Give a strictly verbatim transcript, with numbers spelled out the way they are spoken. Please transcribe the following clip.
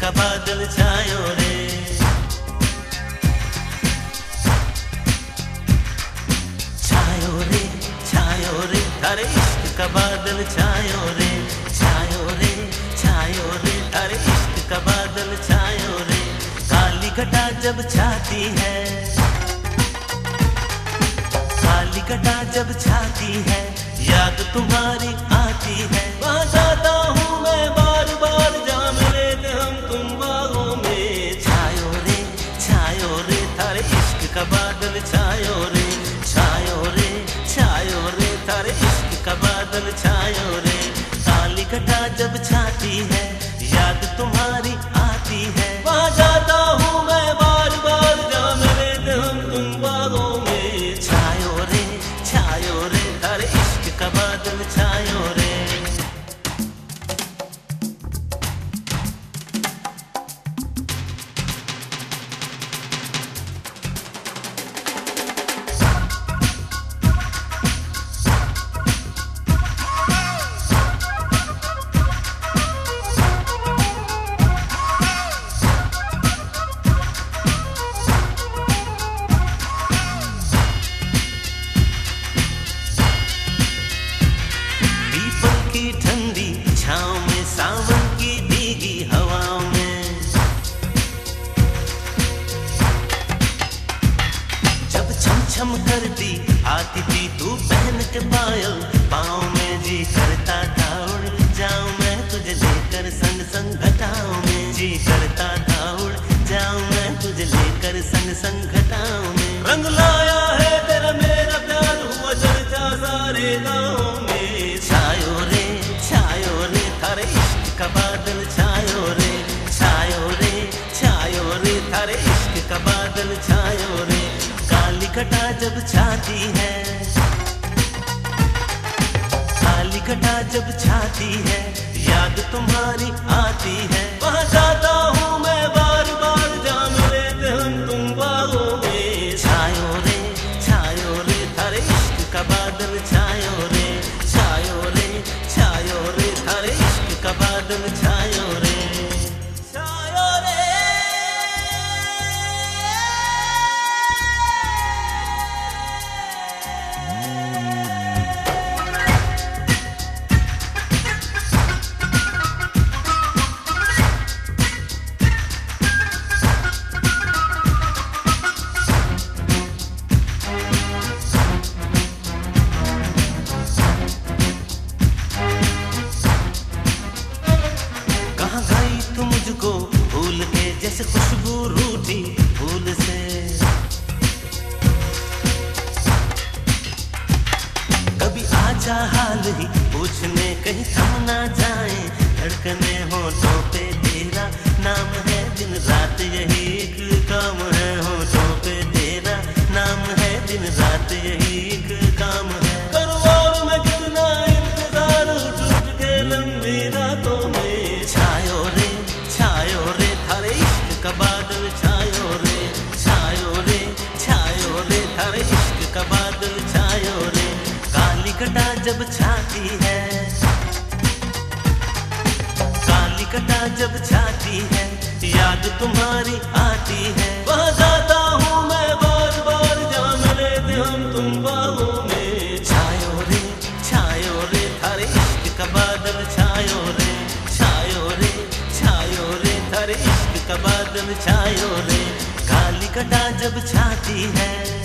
का बादल छायो रे। छायो रे छायो रे थारे इश्क का बादल छायो रे। छायो रे छायो रे थारे इश्क का बादल छायो रे। काली घटा जब छाती है, काली घटा जब छाती है, याद तुम्हारी आती है। वहाँ जाता हूँ मैं बार बार, जा मिले थे हम तुम बागों में। छायो रे छायो रे थारे इश्क का बादल छायो रे। छायो रे छायो रे थारे इश्क का बादल छायो रे। काली घटा जब छाती है, याद तुम्हारी आती है। वहाँ जाता हूँ मैं बार बार, जा मिले थे हम तुम बागों में। छायो रे छायो रे थारे इश्क का बादल छायो रे। ठंडी छाँव में, सावन की भीगी हवाओं में, जब छम छम करती आती थी तू पहन के पायल पाँव में। जी करता था उड़ जाऊं मैं तुझे लेकर संग संग घटाओं में। जी करता था उड़ जाऊं मैं तुझे लेकर संग संग घटाओं में। रंग लाया है तेरा मेरा प्यार, हुआ चर्चा सारे गाँव में। छायो रे छायो रे थारे इश्क का बादल छायो रे। छायो रे छायो रे थारे इश्क का बादल छायो रे। काली घटा जब छाती है, काली घटा जब छाती है, याद तुम्हारी आती है। वहाँ जाता हूँ मैं बार बार, जा मिले थे हम तुम बागों में। छायो रे छायो रे थारे इश्क का बादल छायो रे। छायो रे छायो रे थारे इश्क का बादल छायो रे। छायो रे तुम मुझको भूल के, जैसे खुशबू रूठी फूल से। कभी आजा हाल ही पूछने, कहीं थम ना जाए धड़कने होठों पे तेरा नाम है। दिन रात यही एक काम है, होठों पे तेरा नाम है। दिन रात यही एक काम है। करूँ और मैं कितना इंतजार, टूट के लंबी रातों में। छायो रे छायो रे थारे इश्क का बादल छायो रे। छायो रे छायो रे थारे इश्क का बादल छायो रे। काली घटा जब छाती है, काली घटा जब छाती है, याद तुम्हारी आती है। वहाँ जाता हूँ मैं बार बार, जा मिले थे हम तुम बागों में। छायो रे छायो रे थारे इश्क का बादल छायो रे। छायो रे छायो रे थारे इश्क का बादल छायो रे। काली घटा जब छाती है,